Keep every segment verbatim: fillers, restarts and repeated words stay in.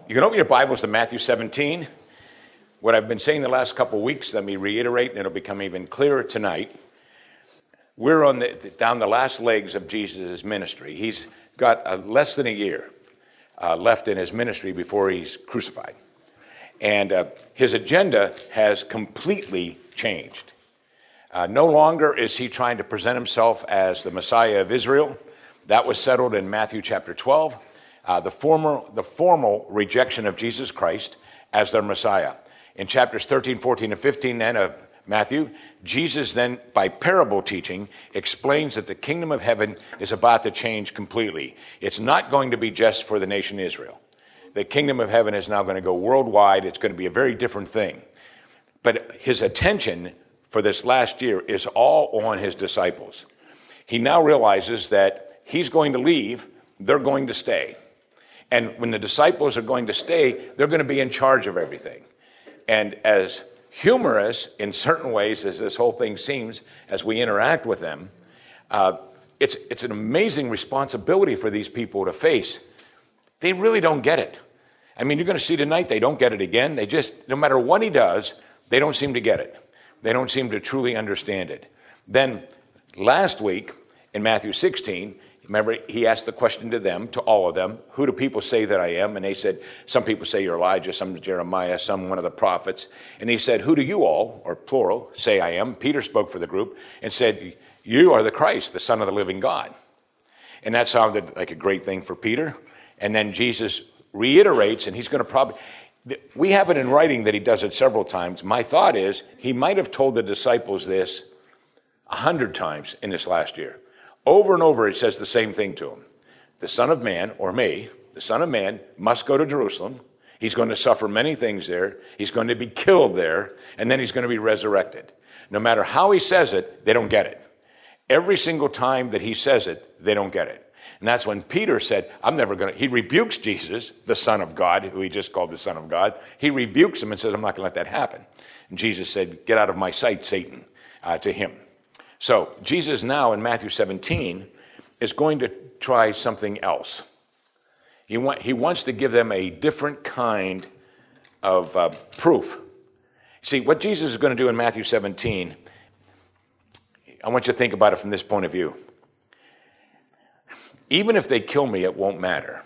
You can open your Bibles to Matthew seventeen. What I've been saying the last couple of weeks, let me reiterate, and it'll become even clearer tonight. We're on the, down the last legs of Jesus' ministry. He's got uh, less than a year uh, left in his ministry before he's crucified. And uh, his agenda has completely changed. Uh, no longer is he trying to present himself as the Messiah of Israel. That was settled in Matthew chapter twelve. Uh, the, formal, the formal rejection of Jesus Christ as their Messiah. In chapters thirteen, fourteen, and fifteen then of Matthew, Jesus then, by parable teaching, explains that the kingdom of heaven is about to change completely. It's not going to be just for the nation Israel. The kingdom of heaven is now going to go worldwide. It's going to be a very different thing. But his attention for this last year is all on his disciples. He now realizes that he's going to leave, they're going to stay. And when the disciples are going to stay, they're going to be in charge of everything. And as humorous in certain ways as this whole thing seems as we interact with them, uh, it's, it's an amazing responsibility for these people to face. They really don't get it. I mean, you're going to see tonight they don't get it again. They just, no matter what he does, they don't seem to get it. They don't seem to truly understand it. Then last week in Matthew sixteen, remember, he asked the question to them, to all of them, who do people say that I am? And they said, some people say you're Elijah, some Jeremiah, some one of the prophets. And he said, who do you all, or plural, say I am? Peter spoke for the group and said, you are the Christ, the Son of the living God. And that sounded like a great thing for Peter. And then Jesus reiterates, and he's going to probably, we have it in writing that he does it several times. My thought is he might have told the disciples this a hundred times in this last year. Over and over, it says the same thing to him. The Son of Man, or me, the Son of Man must go to Jerusalem. He's going to suffer many things there. He's going to be killed there, and then he's going to be resurrected. No matter how he says it, they don't get it. Every single time that he says it, they don't get it. And that's when Peter said, I'm never going to, he rebukes Jesus, the Son of God, who he just called the Son of God. He rebukes him and says, I'm not going to let that happen. And Jesus said, get out of my sight, Satan, uh, to him. So Jesus now in Matthew seventeen is going to try something else. He, want, he wants to give them a different kind of uh, proof. See, what Jesus is going to do in Matthew seventeen, I want you to think about it from this point of view. Even if they kill me, it won't matter.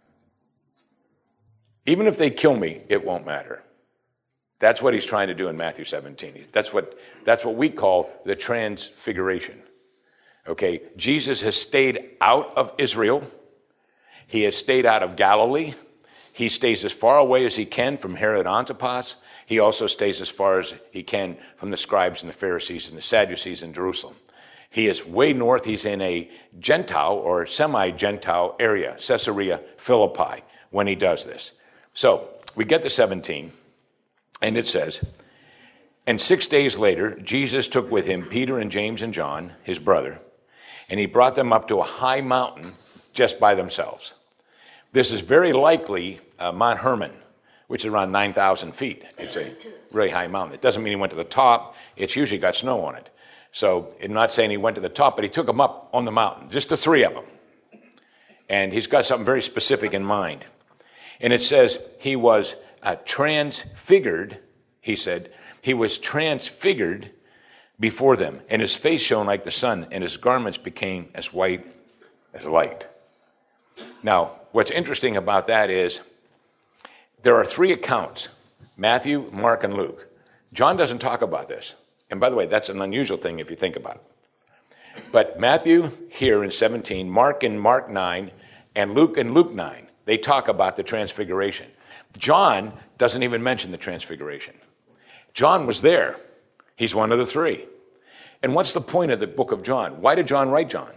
Even if they kill me, it won't matter. That's what he's trying to do in Matthew seventeen. That's what, that's what we call the transfiguration. Okay, Jesus has stayed out of Israel. He has stayed out of Galilee. He stays as far away as he can from Herod Antipas. He also stays as far as he can from the scribes and the Pharisees and the Sadducees in Jerusalem. He is way north. He's in a Gentile or semi-Gentile area, Caesarea Philippi, when he does this. So we get to seventeen. And it says, and six days later, Jesus took with him Peter and James and John, his brother, and he brought them up to a high mountain just by themselves. This is very likely uh, Mount Hermon, which is around nine thousand feet. It's a very high mountain. It doesn't mean he went to the top. It's usually got snow on it. So I'm not saying he went to the top, but he took them up on the mountain, just the three of them. And he's got something very specific in mind. And it says he was Uh, transfigured, he said. He was transfigured before them, and his face shone like the sun, and his garments became as white as light. Now, what's interesting about that is there are three accounts, Matthew, Mark, and Luke. John doesn't talk about this. And by the way, that's an unusual thing if you think about it. But Matthew here in seventeen, Mark in Mark nine, and Luke in Luke nine, they talk about the transfiguration. John doesn't even mention the transfiguration. John was there. He's one of the three. And what's the point of the book of John? Why did John write John?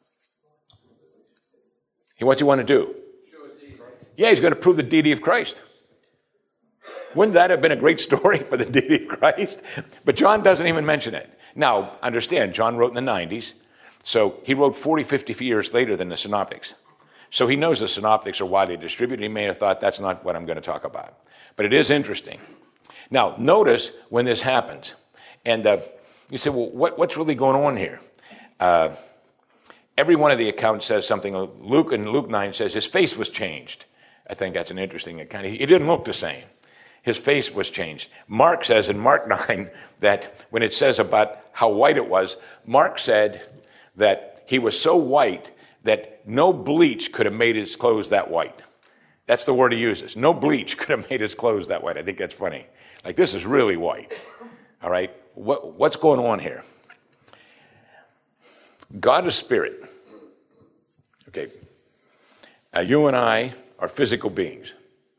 What's he want to do? Yeah, he's going to prove the deity of Christ. Wouldn't that have been a great story for the deity of Christ? But John doesn't even mention it. Now, understand, John wrote in the nineties, so he wrote forty, fifty years later than the Synoptics. So he knows the Synoptics are widely distributed. He may have thought that's not what I'm going to talk about. But it is interesting. Now, notice when this happens. And uh, you say, well, what, what's really going on here? Uh, every one of the accounts says something. Luke and Luke nine says his face was changed. I think that's an interesting account. He didn't look the same. His face was changed. Mark says in Mark nine that when it says about how white it was, Mark said that he was so white that no bleach could have made his clothes that white. That's the word he uses. No bleach could have made his clothes that white. I think that's funny. Like, this is really white. All right? What, what's going on here? God is spirit. Okay. Uh, you and I are physical beings.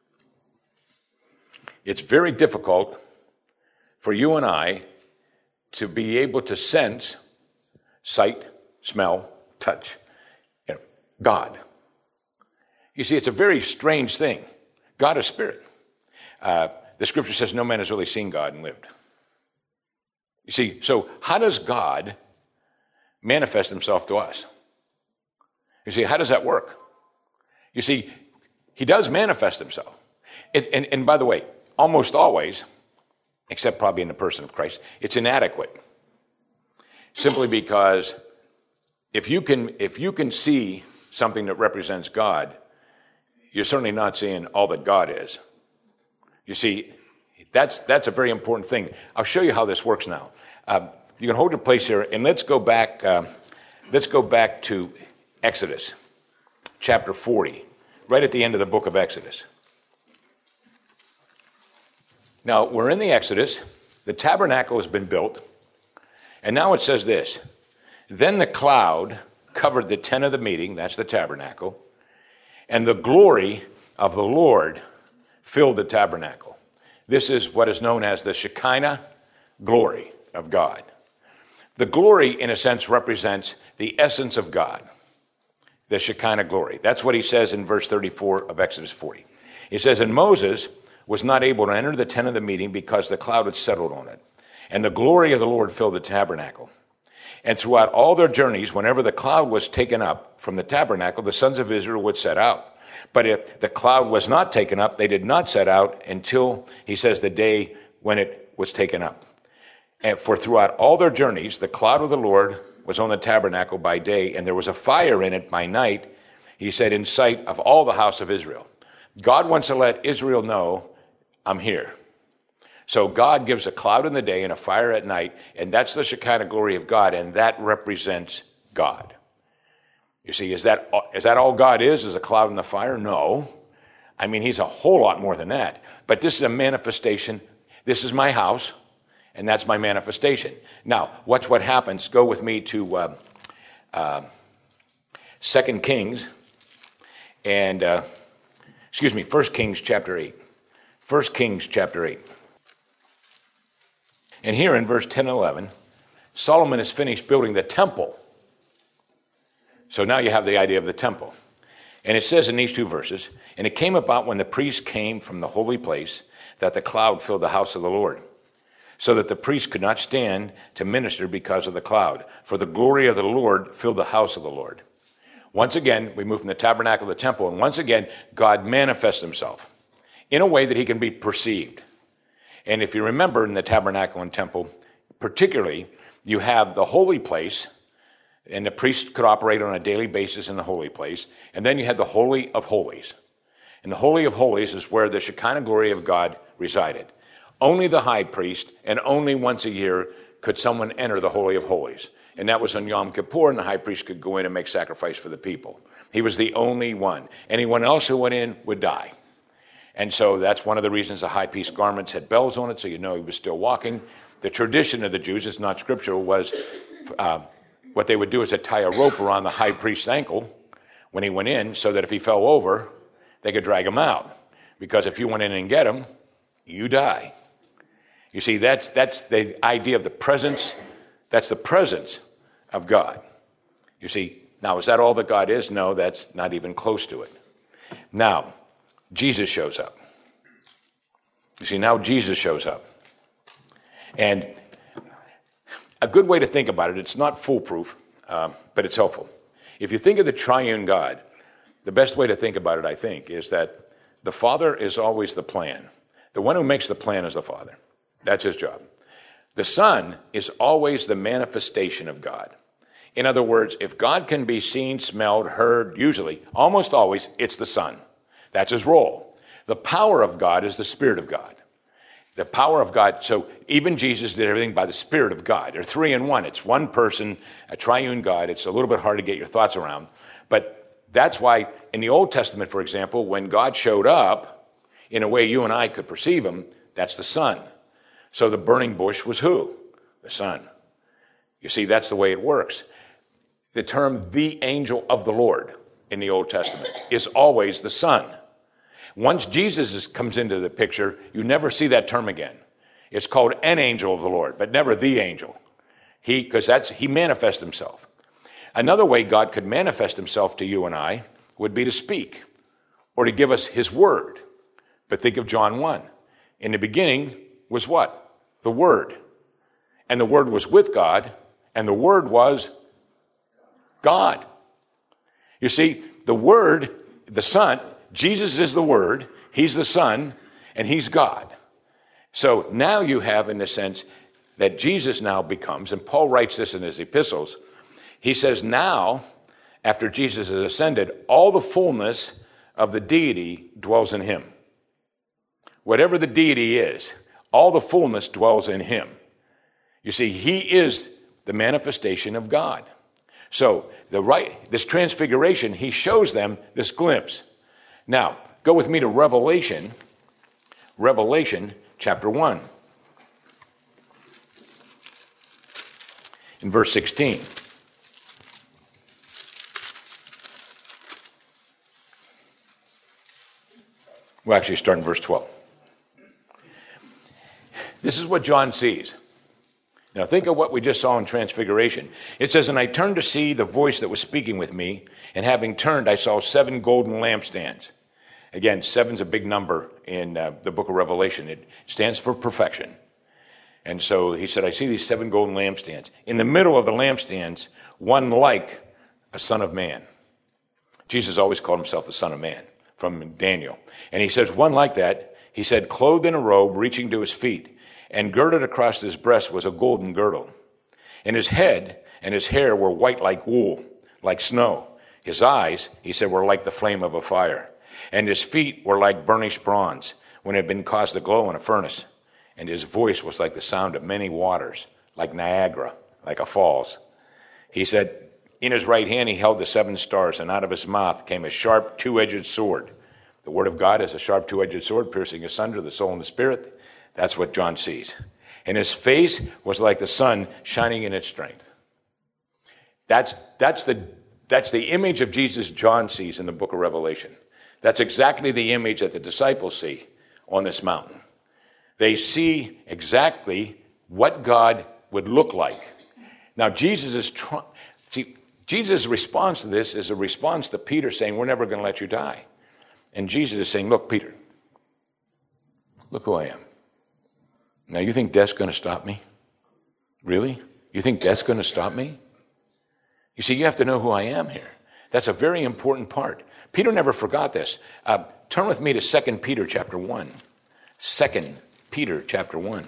It's very difficult for you and I to be able to sense sight, smell, touch, you know, God. You see, it's a very strange thing. God is spirit. Uh, the scripture says no man has really seen God and lived. You see, so how does God manifest himself to us? You see, how does that work? You see, he does manifest himself. It, and, and by the way, almost always, except probably in the person of Christ, it's inadequate. Simply because if you can, if you can see something that represents God, you're certainly not seeing all that God is. You see, that's, that's a very important thing. I'll show you how this works now. Um, you can hold your place here, and let's go back, uh, let's go back to Exodus, chapter forty, right at the end of the book of Exodus. Now, we're in the Exodus. The tabernacle has been built. And now it says this. Then the cloud covered the tent of the meeting, that's the tabernacle, and the glory of the Lord filled the tabernacle. This is what is known as the Shekinah glory of God. The glory, in a sense, represents the essence of God, the Shekinah glory. That's what he says in verse thirty-four of Exodus forty. He says, and Moses was not able to enter the tent of the meeting because the cloud had settled on it, and the glory of the Lord filled the tabernacle. And throughout all their journeys, whenever the cloud was taken up from the tabernacle, the sons of Israel would set out. But if the cloud was not taken up, they did not set out until, he says, the day when it was taken up. And for throughout all their journeys, the cloud of the Lord was on the tabernacle by day, and there was a fire in it by night, he said, in sight of all the house of Israel. God wants to let Israel know, I'm here. So God gives a cloud in the day and a fire at night, and that's the Shekinah glory of God, and that represents God. You see, is that, is that all God is, is a cloud and a fire? No. I mean, he's a whole lot more than that. But this is a manifestation. This is my house, and that's my manifestation. Now, watch what happens. Go with me to uh, uh, Second Kings, and, uh, excuse me, First Kings chapter eight. First Kings chapter eight. And here in verse ten and eleven, Solomon has finished building the temple. So now you have the idea of the temple. And it says in these two verses, and it came about when the priest came from the holy place that the cloud filled the house of the Lord, so that the priest could not stand to minister because of the cloud. For the glory of the Lord filled the house of the Lord. Once again, we move from the tabernacle to the temple, and once again, God manifests himself in a way that he can be perceived. And if you remember in the tabernacle and temple, particularly, you have the holy place, and the priest could operate on a daily basis in the holy place, and then you had the Holy of Holies. And the Holy of Holies is where the Shekinah glory of God resided. Only the high priest, and only once a year, could someone enter the Holy of Holies. And that was on Yom Kippur, and the high priest could go in and make sacrifice for the people. He was the only one. Anyone else who went in would die. And so that's one of the reasons the high priest's garments had bells on it, so you know he was still walking. The tradition of the Jews, it's not scriptural, was uh, what they would do is to tie a rope around the high priest's ankle when he went in, so that if he fell over, they could drag him out. Because if you went in and get him, you die. You see, that's, that's the idea of the presence. That's the presence of God. You see, now is that all that God is? No, that's not even close to it. Now, Jesus shows up. You see, now Jesus shows up. And a good way to think about it, it's not foolproof, um, but it's helpful. If you think of the triune God, the best way to think about it, I think, is that the Father is always the plan. The one who makes the plan is the Father. That's his job. The Son is always the manifestation of God. In other words, if God can be seen, smelled, heard, usually, almost always, it's the Son. That's his role. The power of God is the Spirit of God. The power of God, so even Jesus did everything by the Spirit of God. They're three in one. It's one person, a triune God. It's a little bit hard to get your thoughts around. But that's why in the Old Testament, for example, when God showed up in a way you and I could perceive him, that's the Son. So the burning bush was who? The Son. You see, that's the way it works. The term the angel of the Lord in the Old Testament is always the Son. Once Jesus is, comes into the picture, you never see that term again. It's called an angel of the Lord, but never the angel. He, because that's, he manifests himself. Another way God could manifest himself to you and I would be to speak or to give us his word. But think of John one. In the beginning was what? The Word. And the Word was with God, and the Word was God. You see, the Word, the Son, Jesus is the Word, he's the Son, and he's God. So now you have, in the sense, that Jesus now becomes, and Paul writes this in his epistles, he says now, after Jesus has ascended, all the fullness of the deity dwells in him. Whatever the deity is, all the fullness dwells in him. You see, he is the manifestation of God. So the right, this transfiguration, he shows them this glimpse. Now, go with me to Revelation, Revelation chapter one. In verse sixteen. We'll actually start in verse twelve. This is what John sees. Now think of what we just saw in Transfiguration. It says, and I turned to see the voice that was speaking with me, and having turned, I saw seven golden lampstands. Again, seven's a big number in uh, the book of Revelation. It stands for perfection. And so he said, I see these seven golden lampstands. In the middle of the lampstands, one like a son of man. Jesus always called himself the Son of Man from Daniel. And he says, one like that, he said, clothed in a robe reaching to his feet, and girded across his breast was a golden girdle. And his head and his hair were white like wool, like snow. His eyes, he said, were like the flame of a fire. And his feet were like burnished bronze, when it had been caused to glow in a furnace. And his voice was like the sound of many waters, like Niagara, like a falls. He said, in his right hand he held the seven stars, and out of his mouth came a sharp two-edged sword. The word of God is a sharp two-edged sword, piercing asunder the soul and the spirit. That's what John sees. And his face was like the sun shining in its strength. That's, that's, the, that's the image of Jesus John sees in the book of Revelation. That's exactly the image that the disciples see on this mountain. They see exactly what God would look like. Now, Jesus is trying, see, Jesus' response to this is a response to Peter saying, we're never going to let you die. And Jesus is saying, look, Peter, look who I am. Now, you think death's going to stop me? Really? You think death's going to stop me? You see, you have to know who I am here. That's a very important part. Peter never forgot this. Uh, turn with me to Second Peter chapter one. Second Peter chapter one.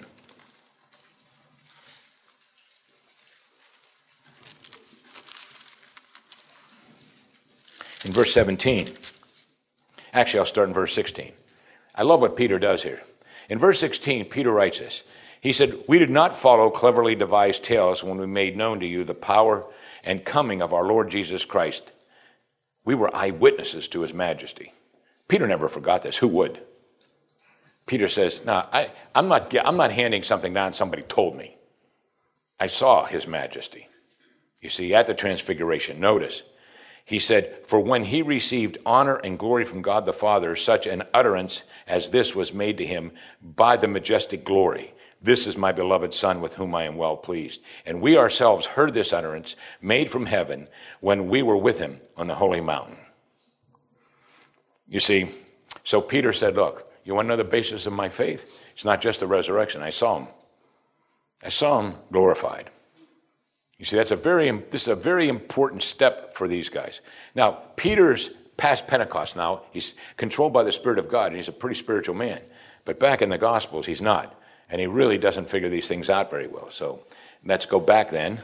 In verse seventeen. Actually, I'll start in verse sixteen. I love what Peter does here. In verse sixteen, Peter writes this. He said, we did not follow cleverly devised tales when we made known to you the power and coming of our Lord Jesus Christ. We were eyewitnesses to his majesty. Peter never forgot this. Who would? Peter says, no, I, I'm not, I'm not handing something down somebody told me. I saw his majesty. You see, at the transfiguration, notice, he said, for when he received honor and glory from God the Father, such an utterance as this was made to him by the majestic glory. This is my beloved Son with whom I am well pleased. And we ourselves heard this utterance made from heaven when we were with him on the holy mountain. You see, so Peter said, look, you want to know the basis of my faith? It's not just the resurrection. I saw him. I saw him glorified. You see, that's a very, this is a very important step for these guys. Now, Peter's past Pentecost now, he's controlled by the Spirit of God, and he's a pretty spiritual man. But back in the Gospels, he's not. And he really doesn't figure these things out very well. So let's go back then.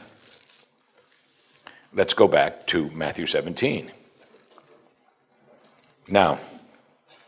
Let's go back to Matthew seventeen. Now,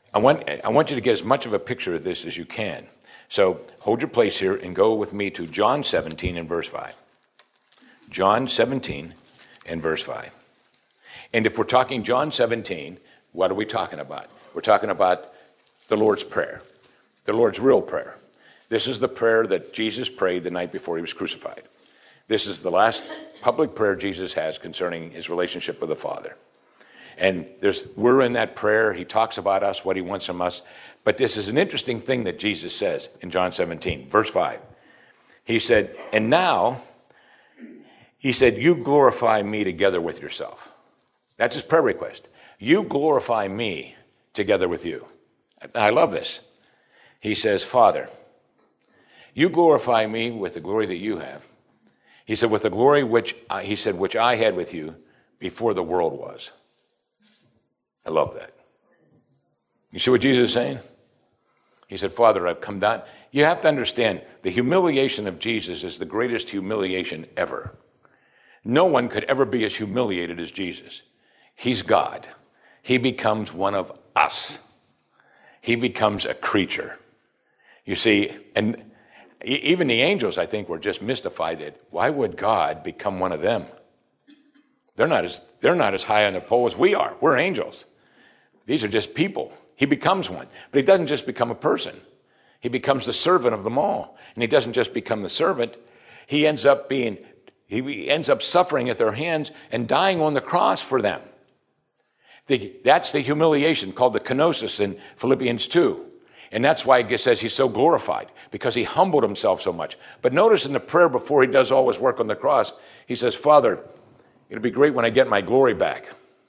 I want, I want you to get as much of a picture of this as you can. So hold your place here and go with me to John seventeen and verse five. John seventeen and verse five. And if we're talking John seventeen, what are we talking about? We're talking about the Lord's Prayer, the Lord's real prayer. This is the prayer that Jesus prayed the night before he was crucified. This is the last public prayer Jesus has concerning his relationship with the Father. And there's, we're in that prayer. He talks about us, what he wants from us. But this is an interesting thing that Jesus says in John seventeen, verse five. He said, and now, he said, you glorify me together with yourself. That's his prayer request. You glorify me together with you. I love this. He says, Father, you glorify me with the glory that you have. He said, with the glory which I, he said, which I had with you before the world was. I love that. You see what Jesus is saying? He said, Father, I've come down. You have to understand, the humiliation of Jesus is the greatest humiliation ever. No one could ever be as humiliated as Jesus. He's God. He becomes one of us. He becomes a creature. You see, and even the angels, I think, were just mystified that why would God become one of them? They're not as, they're not as high on the pole as we are. We're angels. These are just people. He becomes one. But he doesn't just become a person. He becomes the servant of them all. And he doesn't just become the servant. He ends up being, he ends up suffering at their hands and dying on the cross for them. The, that's the humiliation called the kenosis in Philippians two. And that's why it says he's so glorified, because he humbled himself so much. But notice in the prayer before he does all his work on the cross, he says, Father, it'll be great when I get my glory back.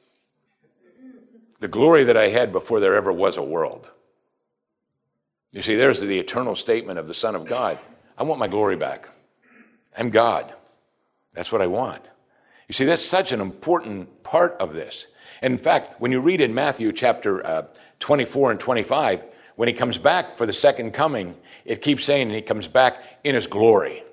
The glory that I had before there ever was a world. You see, there's the eternal statement of the Son of God. I want my glory back. I'm God. That's what I want. You see, that's such an important part of this. And in fact, when you read in Matthew chapter uh, twenty-four and twenty-five, when he comes back for the second coming, it keeps saying he comes back in his glory.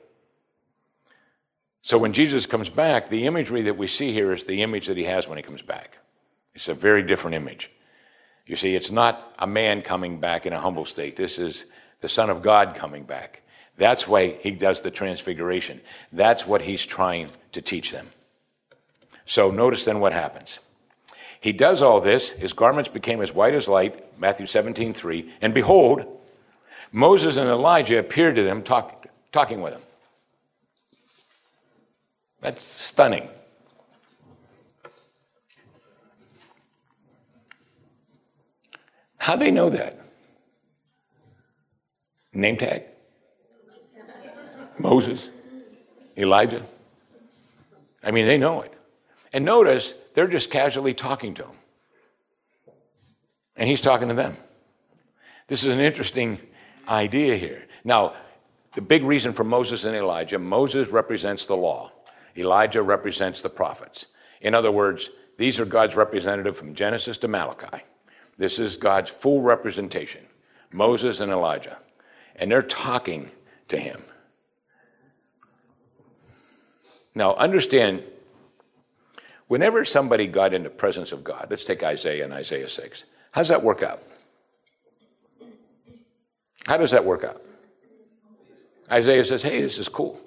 So when Jesus comes back, the imagery that we see here is the image that he has when he comes back. It's a very different image. You see, it's not a man coming back in a humble state. This is the Son of God coming back. That's why he does the transfiguration. That's what he's trying to teach them. So notice then what happens. He does all this. His garments became as white as light, Matthew seventeen three. And behold, Moses and Elijah appeared to them talk, talking with him. That's stunning. How'd they know that? Name tag? Moses? Elijah? I mean, they know it. And notice, they're just casually talking to him. And he's talking to them. This is an interesting idea here. Now, the big reason for Moses and Elijah, Moses represents the law. Elijah represents the prophets. In other words, these are God's representative from Genesis to Malachi. This is God's full representation, Moses and Elijah. And they're talking to him. Now, understand, whenever somebody got in the presence of God, let's take Isaiah and Isaiah six. How does that work out? How does that work out? Isaiah says, hey, this is cool.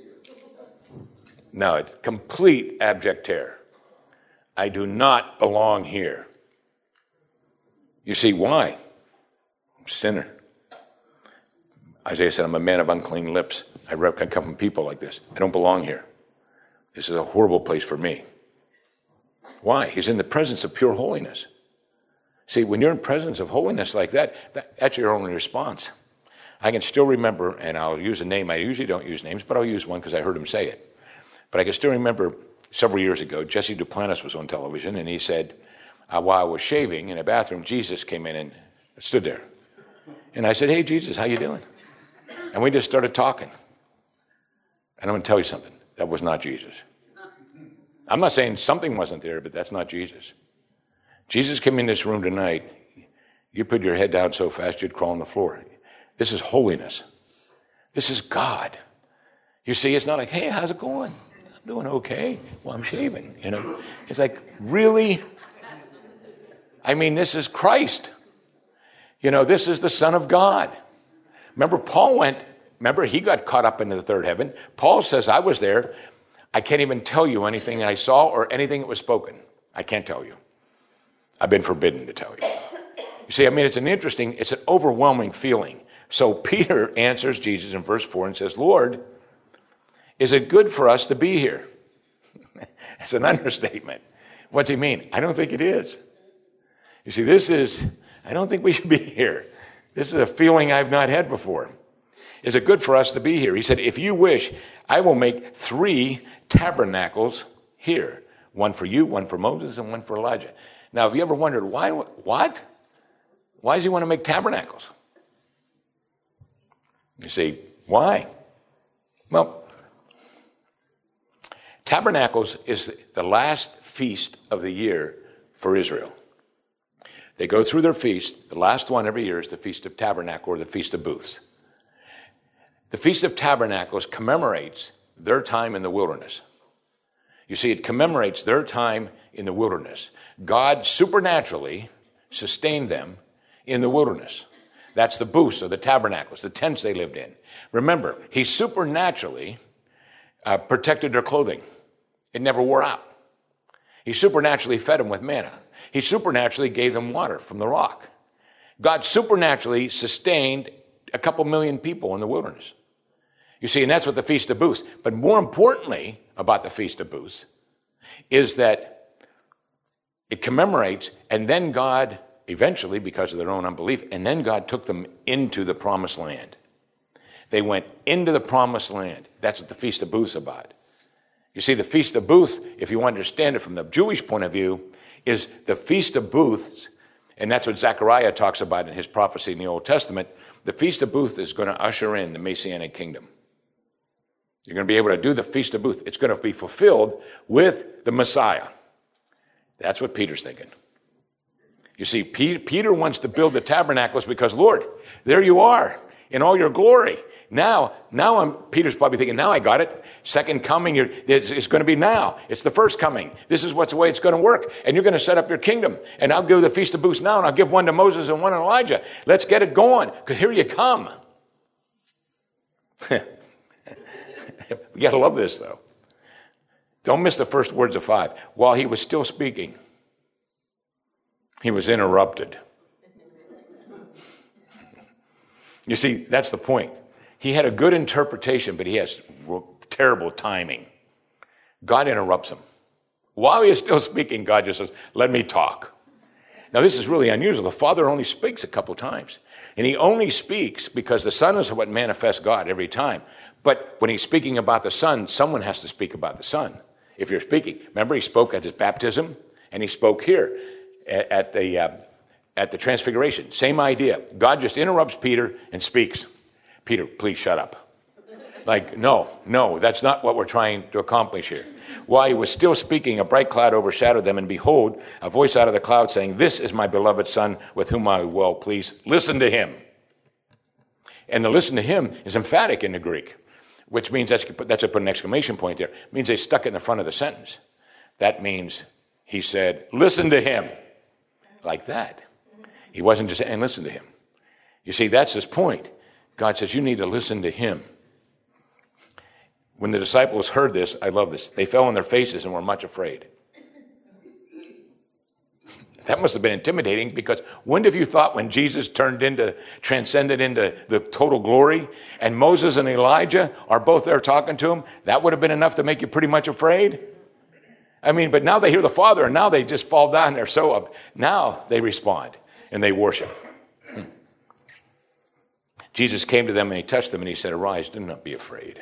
No, it's complete abject terror. I do not belong here. You see, why? I'm a sinner. Isaiah said, I'm a man of unclean lips. I come from people like this. I don't belong here. This is a horrible place for me. Why? He's in the presence of pure holiness. See, when you're in presence of holiness like that, that that's your only response. I can still remember, and I'll use a name. I usually don't use names, but I'll use one because I heard him say it. But I can still remember several years ago, Jesse Duplantis was on television, and he said, uh, while I was shaving in a bathroom, Jesus came in and stood there. And I said, hey, Jesus, how you doing? And we just started talking. And I'm going to tell you something. That was not Jesus. I'm not saying something wasn't there, but that's not Jesus. Jesus came in this room tonight. You put your head down so fast you'd crawl on the floor. This is holiness. This is God. You see, it's not like, hey, how's it going? I'm doing okay. Well, I'm shaving, you know. It's like, really? I mean, this is Christ. You know, this is the Son of God. Remember, Paul went, remember, he got caught up into the third heaven. Paul says, I was there. I can't even tell you anything that I saw or anything that was spoken. I can't tell you. I've been forbidden to tell you. You see, I mean, it's an interesting, it's an overwhelming feeling. So Peter answers Jesus in verse four and says, Lord, is it good for us to be here? That's an understatement. What's he mean? I don't think it is. You see, this is, I don't think we should be here. This is a feeling I've not had before. Is it good for us to be here? He said, if you wish, I will make three tabernacles here. One for you, one for Moses, and one for Elijah. Now, have you ever wondered, why? What? Why does he want to make tabernacles? You see, why? Well, tabernacles is the last feast of the year for Israel. They go through their feast. The last one every year is the Feast of Tabernacle or the Feast of Booths. The Feast of Tabernacles commemorates their time in the wilderness. You see, it commemorates their time in the wilderness. God supernaturally sustained them in the wilderness. That's the booths or the tabernacles, the tents they lived in. Remember, he supernaturally uh, protected their clothing. It never wore out. He supernaturally fed them with manna. He supernaturally gave them water from the rock. God supernaturally sustained a couple million people in the wilderness. You see, and that's what the Feast of Booths. But more importantly about the Feast of Booths is that it commemorates, and then God eventually, because of their own unbelief, and then God took them into the promised land. They went into the promised land. That's what the Feast of Booths is about. You see, the Feast of Booths, if you understand it from the Jewish point of view, is the Feast of Booths, and that's what Zechariah talks about in his prophecy in the Old Testament. The Feast of Booths is going to usher in the Messianic kingdom. You're going to be able to do the Feast of Booths. It's going to be fulfilled with the Messiah. That's what Peter's thinking. You see, Peter wants to build the tabernacles because, Lord, there you are in all your glory. Now, now I'm, Peter's probably thinking, now I got it. Second coming, you're, it's, it's going to be now. It's the first coming. This is what's the way it's going to work. And you're going to set up your kingdom. And I'll give the Feast of Booths now, and I'll give one to Moses and one to Elijah. Let's get it going, because here you come. We got to love this, though. Don't miss the first words of five. While he was still speaking, he was interrupted. You see, that's the point. He had a good interpretation, but he has terrible timing. God interrupts him. While he is still speaking, God just says, let me talk. Now, this is really unusual. The Father only speaks a couple times. And he only speaks because the Son is what manifests God every time. But when he's speaking about the Son, someone has to speak about the Son. If you're speaking, remember he spoke at his baptism, and he spoke here at, at the uh, at the Transfiguration. Same idea. God just interrupts Peter and speaks. Peter, please shut up. Like, no, no, that's not what we're trying to accomplish here. While he was still speaking, a bright cloud overshadowed them, and behold, a voice out of the cloud saying, this is my beloved Son, with whom I will well please. Listen to him. And the listen to him is emphatic in the Greek, which means, that's, that's a put an exclamation point there. It means they stuck it in the front of the sentence. That means he said, listen to him. Like that. He wasn't just saying, listen to him. You see, that's his point. God says, you need to listen to him. When the disciples heard this, I love this, they fell on their faces and were much afraid. That must have been intimidating, because when have you thought when Jesus turned into, transcended into the total glory, and Moses and Elijah are both there talking to him, that would have been enough to make you pretty much afraid? I mean, but now they hear the Father, and now they just fall down. They're so up. Now they respond, and they worship. Hmm. Jesus came to them, and he touched them, and he said, arise, do not be afraid.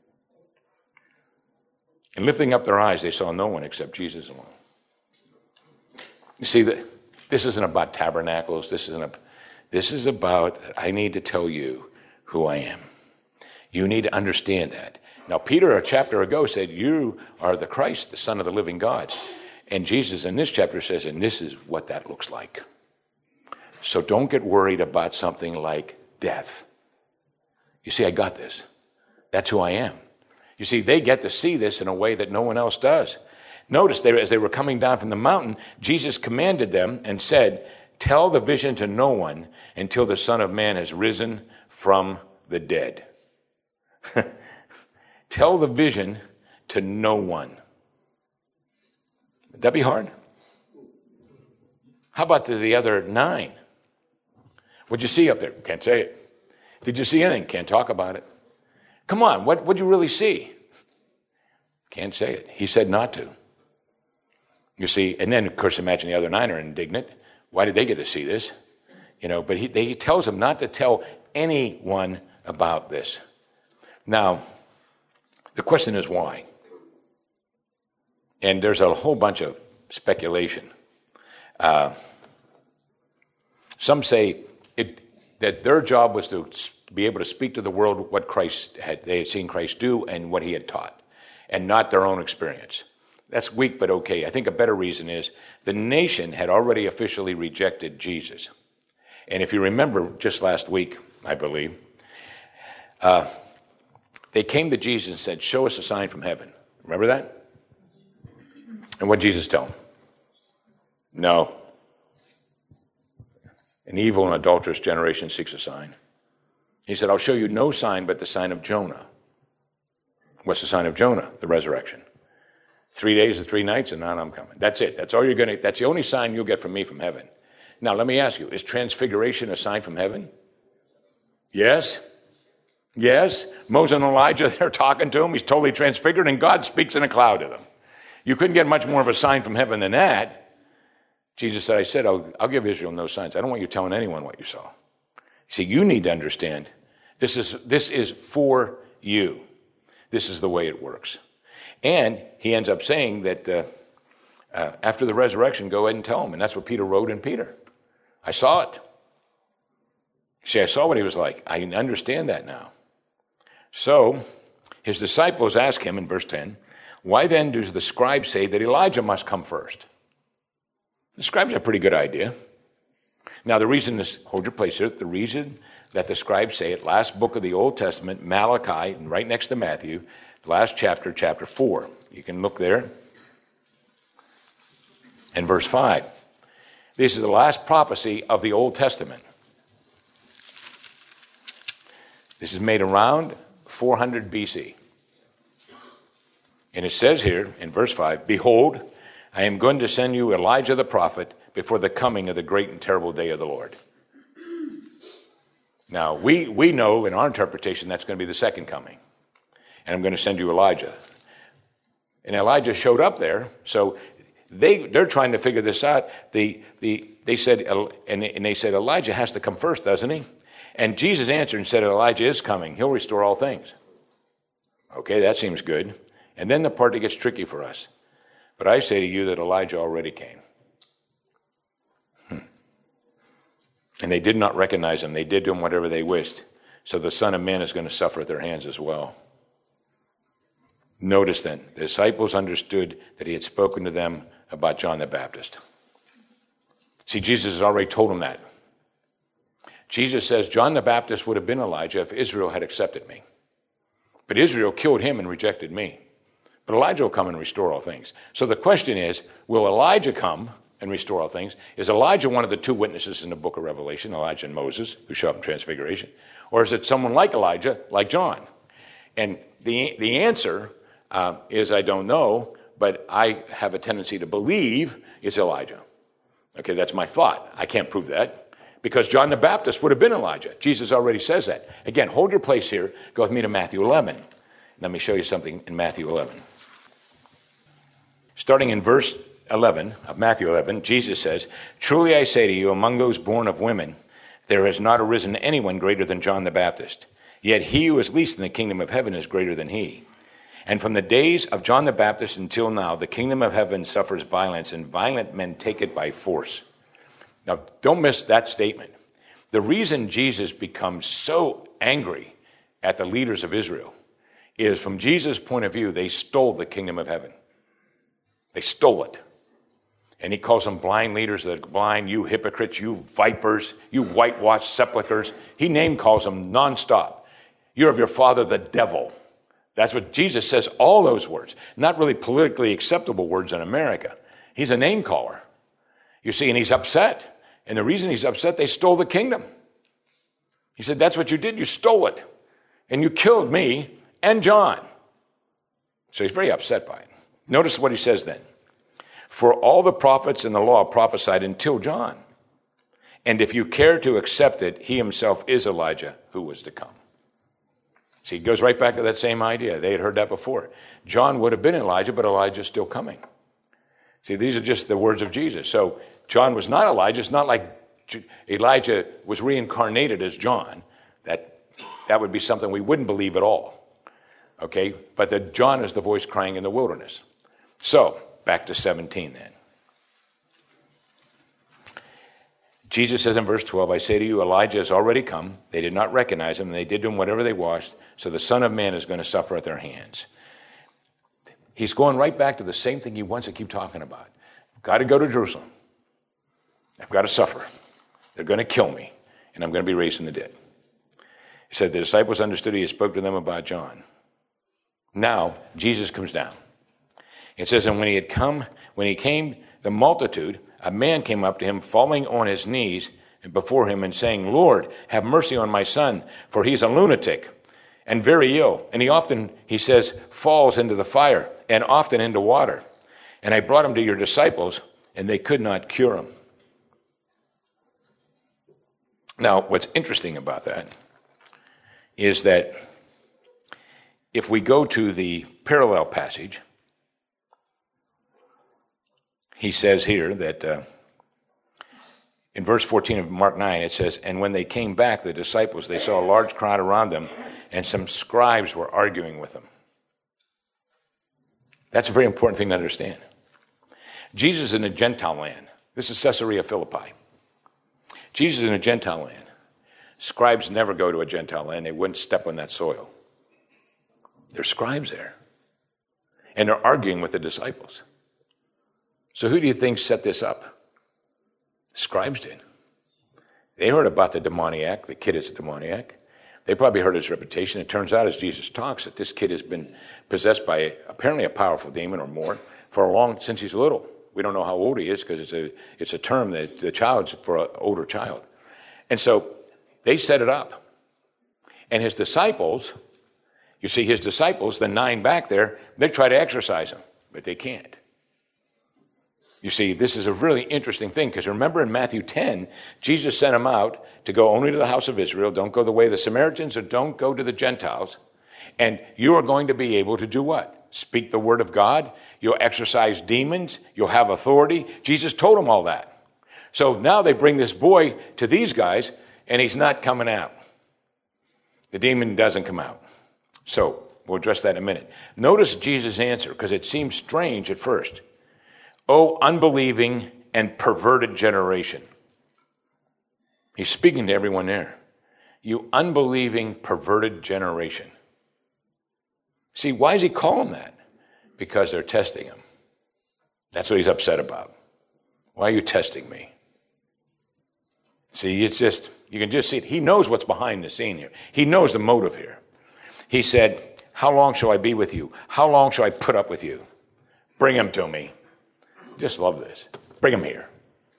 And lifting up their eyes, they saw no one except Jesus alone. You see, that this isn't about tabernacles. This isn't a, this is about, I need to tell you who I am. You need to understand that. Now, Peter, a chapter ago, said, you are the Christ, the Son of the living God. And Jesus in this chapter says, and this is what that looks like. So don't get worried about something like death. You see, I got this. That's who I am. You see, they get to see this in a way that no one else does. Notice, they, as they were coming down from the mountain, Jesus commanded them and said, Tell the vision to no one until the Son of Man has risen from the dead. Tell the vision to no one. Would that be hard? How about the, the other nine? What'd you see up there? Can't say it. Did you see anything? Can't talk about it. Come on, what what'd you really see? Can't say it. He said not to. You see, and then of course imagine the other nine are indignant. Why did they get to see this? You know, but he, they, he tells them not to tell anyone about this. Now, the question is why? And there's a whole bunch of speculation. Uh, some say it, that their job was to be able to speak to the world what Christ had, they had seen Christ do and what he had taught, and not their own experience. That's weak, but okay. I think a better reason is the nation had already officially rejected Jesus. And if you remember just last week, I believe, uh, they came to Jesus and said, show us a sign from heaven. Remember that? And what did Jesus tell them? No. An evil and adulterous generation seeks a sign. He said, I'll show you no sign but the sign of Jonah. What's the sign of Jonah? The resurrection. Three days and three nights, and now I'm coming. That's it. That's all you're going to, that's the only sign you'll get from me from heaven. Now, let me ask you, is transfiguration a sign from heaven? Yes. Yes. Moses and Elijah, they're talking to him. He's totally transfigured, and God speaks in a cloud to them. You couldn't get much more of a sign from heaven than that. Jesus said, I said, I'll, I'll give Israel no signs. I don't want you telling anyone what you saw. See, you need to understand, this is, this is for you. This is the way it works. And he ends up saying that uh, uh, after the resurrection, go ahead and tell him. And that's what Peter wrote in Peter. I saw it. See, I saw what he was like. I understand that now. So his disciples ask him in verse ten, why then do the scribes say that Elijah must come first? The scribes have a pretty good idea. Now, the reason this, hold your place here, the reason that the scribes say it, last book of the Old Testament, Malachi, and right next to Matthew, last chapter, chapter four. You can look there. And verse five. This is the last prophecy of the Old Testament. This is made around four hundred B C. And it says here in verse five, behold, I am going to send you Elijah the prophet before the coming of the great and terrible day of the Lord. Now, we, we know in our interpretation that's going to be the second coming. And I'm going to send you Elijah. And Elijah showed up there, so they, they're trying to figure this out. The, the, they said, and they said, Elijah has to come first, doesn't he? And Jesus answered and said, Elijah is coming. He'll restore all things. Okay, that seems good. And then the part that gets tricky for us. But I say to you that Elijah already came. Hmm. And they did not recognize him. They did to him whatever they wished. So the Son of Man is going to suffer at their hands as well. Notice then, the disciples understood that he had spoken to them about John the Baptist. See, Jesus has already told them that. Jesus says John the Baptist would have been Elijah if Israel had accepted me. But Israel killed him and rejected me. But Elijah will come and restore all things. So the question is, will Elijah come and restore all things? Is Elijah one of the two witnesses in the book of Revelation, Elijah and Moses, who show up in Transfiguration? Or is it someone like Elijah, like John? And the, the answer uh, is I don't know, but I have a tendency to believe it's Elijah. Okay, that's my thought. I can't prove that, because John the Baptist would have been Elijah. Jesus already says that. Again, hold your place here. Go with me to Matthew eleven. Let me show you something in Matthew eleven. Starting in verse eleven of Matthew eleven, Jesus says, truly I say to you, among those born of women, there has not arisen anyone greater than John the Baptist. Yet he who is least in the kingdom of heaven is greater than he. And from the days of John the Baptist until now, the kingdom of heaven suffers violence, and violent men take it by force. Now, don't miss that statement. The reason Jesus becomes so angry at the leaders of Israel is, from Jesus' point of view, they stole the kingdom of heaven. They stole it. And he calls them blind leaders that are blind, you hypocrites, you vipers, you whitewashed sepulchres. He name calls them nonstop. You're of your father, the devil. That's what Jesus says, all those words. Not really politically acceptable words in America. He's a name caller. You see, and he's upset. And the reason he's upset, they stole the kingdom. He said, that's what you did. You stole it. And you killed me and John. So he's very upset by it. Notice what he says then. For all the prophets in the law prophesied until John. And if you care to accept it, he himself is Elijah who was to come. See, it goes right back to that same idea. They had heard that before. John would have been Elijah, but Elijah's still coming. See, these are just the words of Jesus. So John was not Elijah. It's not like Elijah was reincarnated as John. That, that would be something we wouldn't believe at all. Okay? But that John is the voice crying in the wilderness. So, back to seventeen then. Jesus says in verse twelve, I say to you, Elijah has already come. They did not recognize him, and they did to him whatever they wished. So the Son of Man is going to suffer at their hands. He's going right back to the same thing he wants to keep talking about. I've got to go to Jerusalem. I've got to suffer. They're going to kill me, and I'm going to be raised from the dead. He said the disciples understood he spoke to them about John. Now, Jesus comes down. It says, and when he had come, when he came, the multitude, a man came up to him, falling on his knees before him and saying, Lord, have mercy on my son, for he's a lunatic and very ill. And he often, he says, falls into the fire and often into water. And I brought him to your disciples, and they could not cure him. Now, what's interesting about that is that if we go to the parallel passage, he says here that uh, in verse fourteen of Mark nine, it says, and when they came back, the disciples, they saw a large crowd around them, and some scribes were arguing with them. That's a very important thing to understand. Jesus is in a Gentile land. This is Caesarea Philippi. Jesus is in a Gentile land. Scribes never go to a Gentile land. They wouldn't step on that soil. There's scribes there. And they're arguing with the disciples. So who do you think set this up? Scribes did. They heard about the demoniac. The kid is a demoniac. They probably heard his reputation. It turns out as Jesus talks that this kid has been possessed by a, apparently a powerful demon or more for a long, since he's little. We don't know how old he is because it's a, it's a term that the child's for an older child. And so they set it up. And his disciples, you see his disciples, the nine back there, they try to exorcise him, but they can't. You see, this is a really interesting thing because remember in Matthew ten, Jesus sent them out to go only to the house of Israel. Don't go the way of the Samaritans or don't go to the Gentiles. And you are going to be able to do what? Speak the word of God. You'll exorcise demons. You'll have authority. Jesus told them all that. So now they bring this boy to these guys and he's not coming out. The demon doesn't come out. So we'll address that in a minute. Notice Jesus' answer because it seems strange at first. O unbelieving and perverted generation. He's speaking to everyone there. You unbelieving, perverted generation. See, why does he call them that? Because they're testing him. That's what he's upset about. Why are you testing me? See, it's just, you can just see it. He knows what's behind the scene here. He knows the motive here. He said, how long shall I be with you? How long shall I put up with you? Bring him to me. Just love this. Bring him here.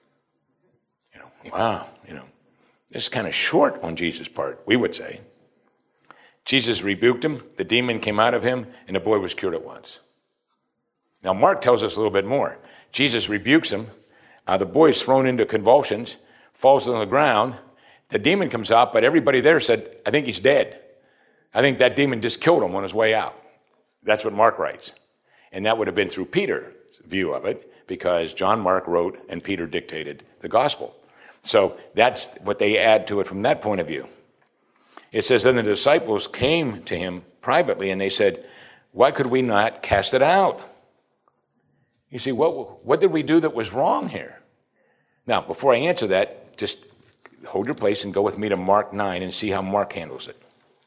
You know, wow, you know, this is kind of short on Jesus' part, we would say. Jesus rebuked him, the demon came out of him, and the boy was cured at once. Now, Mark tells us a little bit more. Jesus rebukes him, uh, the boy is thrown into convulsions, falls on the ground, the demon comes out, but everybody there said, I think he's dead. I think that demon just killed him on his way out. That's what Mark writes. And that would have been through Peter's view of it, because John Mark wrote and Peter dictated the gospel. So that's what they add to it from that point of view. It says, then the disciples came to him privately and they said, why could we not cast it out? You see, what, what did we do that was wrong here? Now, before I answer that, just hold your place and go with me to Mark nine and see how Mark handles it.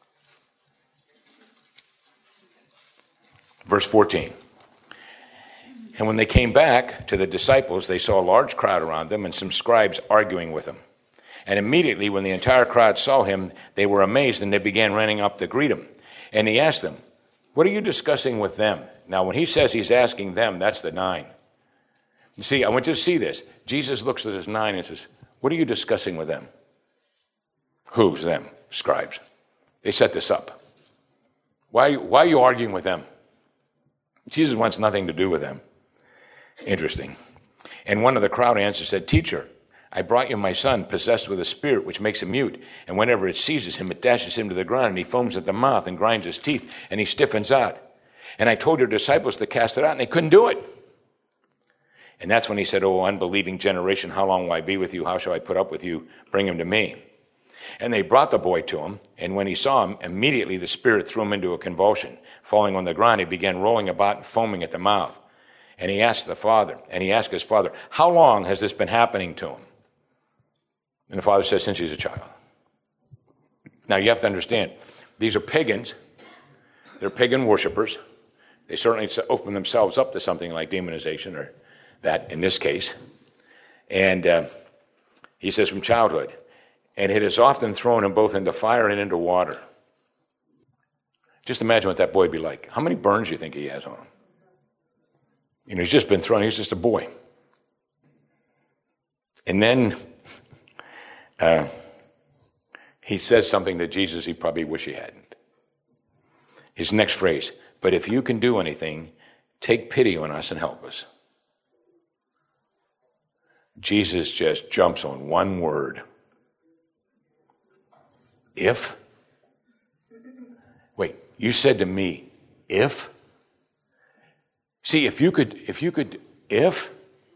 Verse fourteen. And when they came back to the disciples, they saw a large crowd around them and some scribes arguing with them. And immediately when the entire crowd saw him, they were amazed and they began running up to greet him. And he asked them, what are you discussing with them? Now, when he says he's asking them, that's the nine. You see, I want you to see this. Jesus looks at his nine and says, What are you discussing with them? Who's them? Scribes. They set this up. Why, why are you arguing with them? Jesus wants nothing to do with them. Interesting. And one of the crowd answered, said, Teacher, I brought you my son, possessed with a spirit which makes him mute. And whenever it seizes him, it dashes him to the ground, and he foams at the mouth and grinds his teeth, and he stiffens out. And I told your disciples to cast it out, and they couldn't do it. And that's when he said, Oh, unbelieving generation, how long will I be with you? How shall I put up with you? Bring him to me. And they brought the boy to him, and when he saw him, immediately the spirit threw him into a convulsion. Falling on the ground, he began rolling about and foaming at the mouth. And he asked the father, and he asked his father, How long has this been happening to him? And the father says, Since he's a child. Now you have to understand, these are pagans. They're pagan worshipers. They certainly open themselves up to something like demonization, or that in this case. And uh, he says from childhood, and it has often thrown him both into fire and into water. Just imagine what that boy would be like. How many burns do you think he has on him? You know, he's just been thrown, he's just a boy. And then uh, he says something that Jesus, he probably wish he hadn't. His next phrase, but if you can do anything, take pity on us and help us. Jesus just jumps on one word. If? Wait, you said to me, if? See, if you could, if you could, if?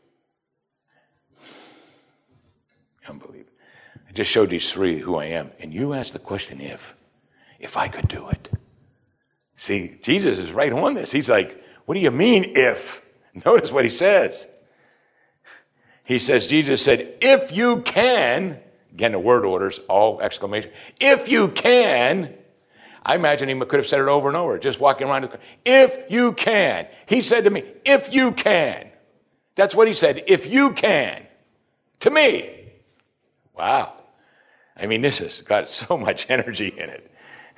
Unbelievable. I just showed these three who I am, and you asked the question, if? If I could do it. See, Jesus is right on this. He's like, what do you mean, if? Notice what he says. He says, Jesus said, if you can, again, the word orders, all exclamation, if you can, I imagine he could have said it over and over, just walking around. If you can. He said to me, if you can. That's what he said, if you can. To me. Wow. I mean, this has got so much energy in it.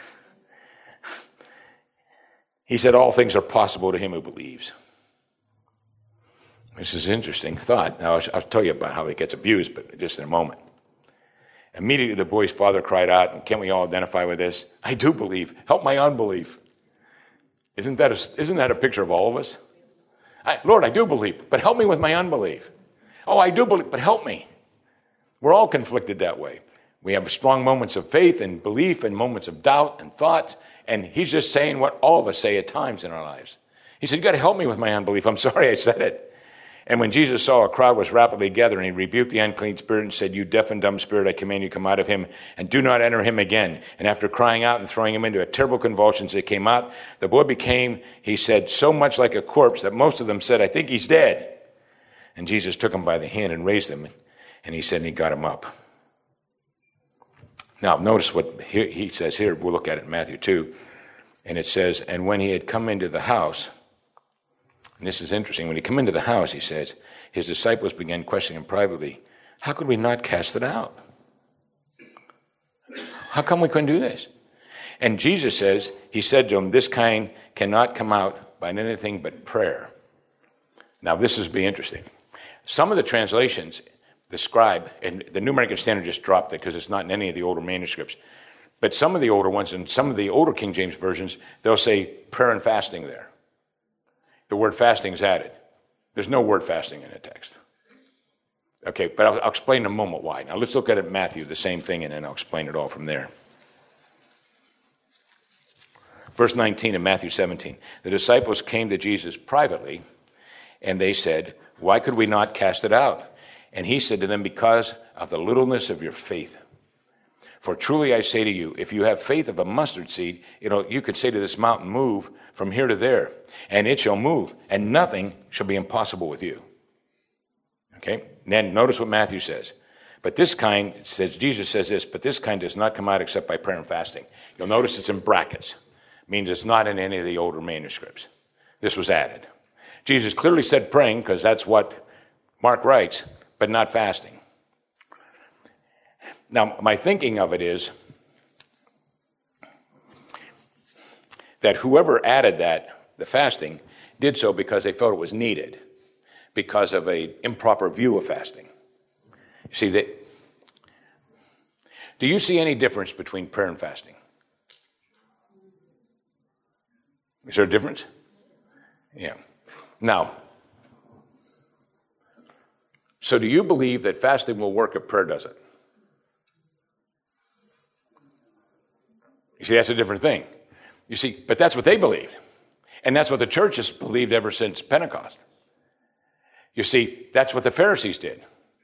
He said, all things are possible to him who believes. This is an interesting thought. Now, I'll tell you about how he gets abused, but just in a moment. Immediately the boy's father cried out, and can't we all identify with this? I do believe. Help my unbelief. Isn't that a, isn't that a picture of all of us? I, Lord, I do believe, but help me with my unbelief. Oh, I do believe, but help me. We're all conflicted that way. We have strong moments of faith and belief and moments of doubt and thoughts, and he's just saying what all of us say at times in our lives. He said, you got to help me with my unbelief. I'm sorry I said it. And when Jesus saw a crowd was rapidly gathering, he rebuked the unclean spirit and said, you deaf and dumb spirit, I command you come out of him and do not enter him again. And after crying out and throwing him into a terrible convulsions, it came out. The boy became, he said, so much like a corpse that most of them said, I think he's dead. And Jesus took him by the hand and raised him. And he said, and he got him up. Now, notice what he says here. We'll look at it in Matthew two. And it says, and when he had come into the house, and this is interesting, when he came into the house, he says, his disciples began questioning him privately, how could we not cast it out? How come we couldn't do this? And Jesus says, he said to them, this kind cannot come out by anything but prayer. Now, this is be interesting. Some of the translations describe, and the New American Standard just dropped it because it's not in any of the older manuscripts, but some of the older ones and some of the older King James versions, they'll say prayer and fasting there. The word fasting is added. There's no word fasting in the text. Okay, but I'll, I'll explain in a moment why. Now let's look at it in Matthew, the same thing, and then I'll explain it all from there. Verse nineteen of Matthew seventeen. The disciples came to Jesus privately, and they said, why could we not cast it out? And he said to them, because of the littleness of your faith. For truly I say to you, if you have faith of a mustard seed, you know, you could say to this mountain, move from here to there, and it shall move, and nothing shall be impossible with you. Okay? And then notice what Matthew says. But this kind, says Jesus says this, but this kind does not come out except by prayer and fasting. You'll notice it's in brackets. It means it's not in any of the older manuscripts. This was added. Jesus clearly said praying, because that's what Mark writes, but not fasting. Now, my thinking of it is that whoever added that, the fasting, did so because they felt it was needed, because of an improper view of fasting. You see, that Do you see any difference between prayer and fasting? Is there a difference? Yeah. Now, so do you believe that fasting will work if prayer doesn't? You see, that's a different thing. You see, but that's what they believed. And that's what the church has believed ever since Pentecost. You see, that's what the Pharisees did.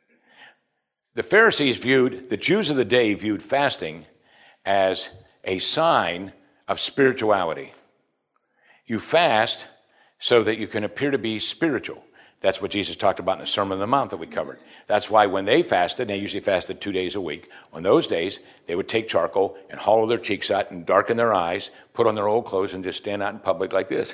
The Pharisees viewed, the Jews of the day viewed fasting as a sign of spirituality. You fast so that you can appear to be spiritual. That's what Jesus talked about in the Sermon on the Mount that we covered. That's why when they fasted, they usually fasted two days a week. On those days, they would take charcoal and hollow their cheeks out and darken their eyes, put on their old clothes, and just stand out in public like this.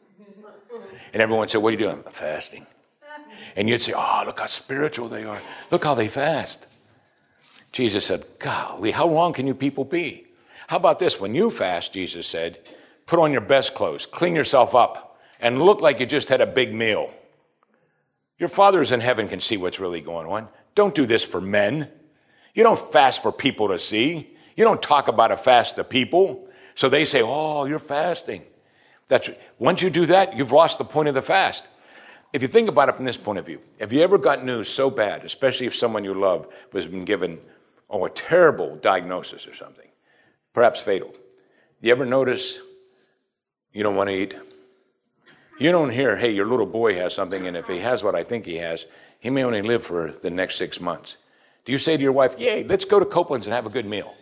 And everyone would say, what are you doing? I'm fasting. And you'd say, oh, look how spiritual they are. Look how they fast. Jesus said, golly, how long can you people be? How about this? When you fast, Jesus said, put on your best clothes, clean yourself up, and look like you just had a big meal. Your Father in heaven can see what's really going on. Don't do this for men. You don't fast for people to see. You don't talk about a fast to people. So they say, oh, you're fasting. That's, once you do that, you've lost the point of the fast. If you think about it from this point of view, have you ever got news so bad, especially if someone you love has been given, oh, a terrible diagnosis or something, perhaps fatal? You ever notice you don't want to eat? You don't hear, hey, your little boy has something, and if he has what I think he has, he may only live for the next six months. Do you say to your wife, yay, let's go to Copeland's and have a good meal?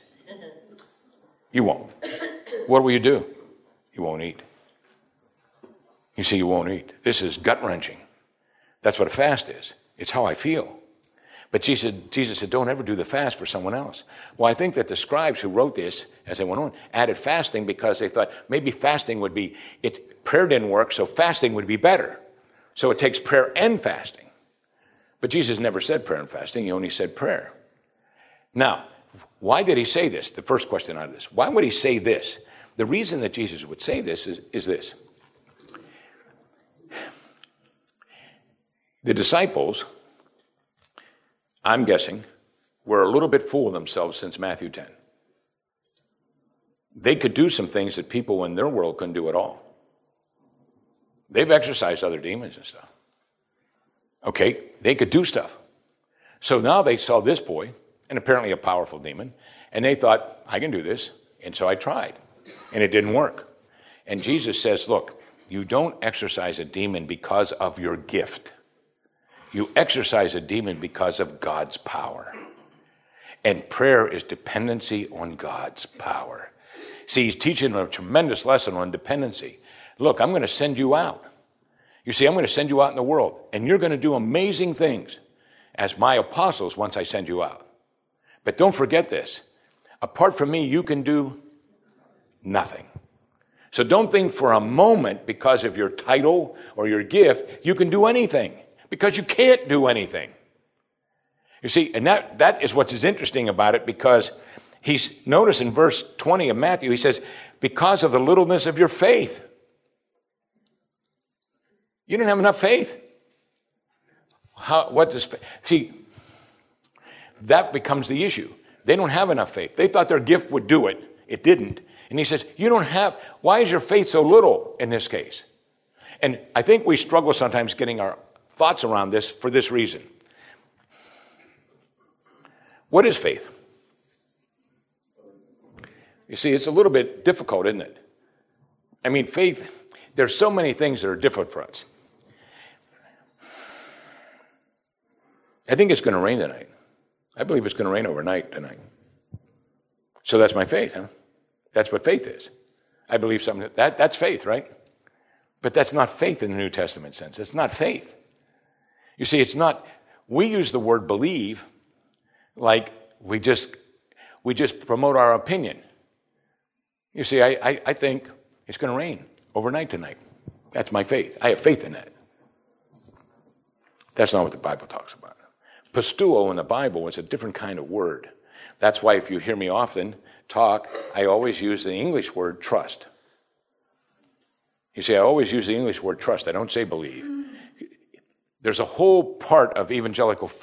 You won't. What will you do? You won't eat. You see, you won't eat. This is gut-wrenching. That's what a fast is. It's how I feel. But Jesus, Jesus said, don't ever do the fast for someone else. Well, I think that the scribes who wrote this, as they went on, added fasting because they thought maybe fasting would be, it, prayer didn't work, so fasting would be better. So it takes prayer and fasting. But Jesus never said prayer and fasting. He only said prayer. Now, why did he say this? The first question out of this. Why would he say this? The reason that Jesus would say this is, is this. The disciples, I'm guessing, were a little bit full of themselves since Matthew ten. They could do some things that people in their world couldn't do at all. They've exorcised other demons and stuff. Okay, they could do stuff. So now they saw this boy, and apparently a powerful demon, and they thought, I can do this. And so I tried, and it didn't work. And Jesus says, look, you don't exorcise a demon because of your gift. You exorcise a demon because of God's power. And prayer is dependency on God's power. See, he's teaching a tremendous lesson on dependency. Look, I'm going to send you out. You see, I'm going to send you out in the world, and you're going to do amazing things as my apostles once I send you out. But don't forget this. Apart from me, you can do nothing. So don't think for a moment because of your title or your gift, you can do anything. Because you can't do anything. You see, and that, that is what's interesting about it, because he's, notice in verse twenty of Matthew, he says, because of the littleness of your faith. You don't have enough faith. How, what does, see, that becomes the issue. They don't have enough faith. They thought their gift would do it. It didn't. And he says, you don't have, why is your faith so little in this case? And I think we struggle sometimes getting our thoughts around this for this reason. What is faith? You see, it's a little bit difficult, isn't it? I mean, faith, there's so many things that are different for us. I think it's going to rain tonight. I believe it's going to rain overnight tonight. So that's my faith, huh? That's what faith is. I believe something that, that that's faith, right? But that's not faith in the New Testament sense. It's not faith. You see, it's not, we use the word believe like we just we just promote our opinion. You see, I, I, I think it's going to rain overnight tonight. That's my faith. I have faith in that. That's not what the Bible talks about. Pisteuo in the Bible is a different kind of word. That's why if you hear me often talk, I always use the English word trust. You see, I always use the English word trust. I don't say believe. There's a whole part of evangelical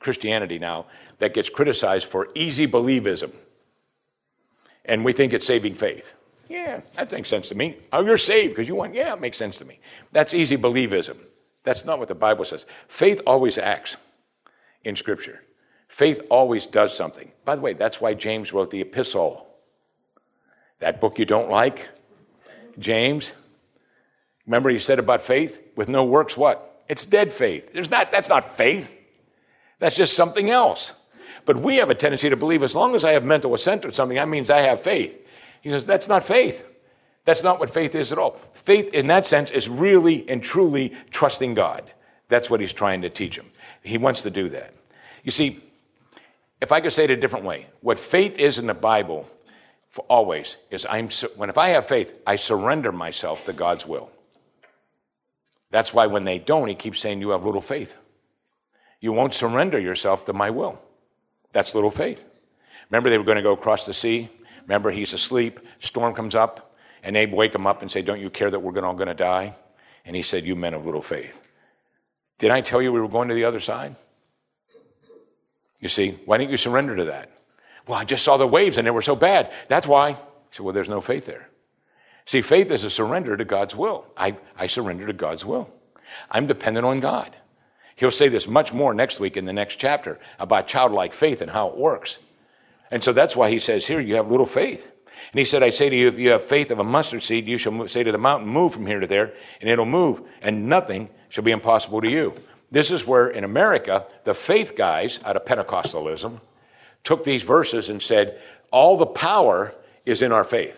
Christianity now that gets criticized for easy believism. And we think it's saving faith. Yeah, that makes sense to me. Oh, you're saved because you want, yeah, it makes sense to me. That's easy believism. That's not what the Bible says. Faith always acts in Scripture. Faith always does something. By the way, that's why James wrote the epistle. That book you don't like, James. Remember he said about faith? With no works, what? It's dead faith. There's not, that's not faith. That's just something else. But we have a tendency to believe as long as I have mental assent or something, that means I have faith. He says, that's not faith. That's not what faith is at all. Faith, in that sense, is really and truly trusting God. That's what he's trying to teach him. He wants to do that. You see, if I could say it a different way, what faith is in the Bible, for always, is I'm when if I have faith, I surrender myself to God's will. That's why when they don't, he keeps saying, you have little faith. You won't surrender yourself to my will. That's little faith. Remember, they were going to go across the sea. Remember, he's asleep. Storm comes up, and they wake him up and say, don't you care that we're all going to die? And he said, you men of little faith. Did I tell you we were going to the other side? You see, why didn't you surrender to that? Well, I just saw the waves, and they were so bad. That's why. He said, well, there's no faith there. See, faith is a surrender to God's will. I, I surrender to God's will. I'm dependent on God. He'll say this much more next week in the next chapter about childlike faith and how it works. And so that's why he says here, you have little faith. And he said, I say to you, if you have faith of a mustard seed, you shall say to the mountain, move from here to there, and it'll move, and nothing shall be impossible to you. This is where, in America, the faith guys out of Pentecostalism took these verses and said, all the power is in our faith.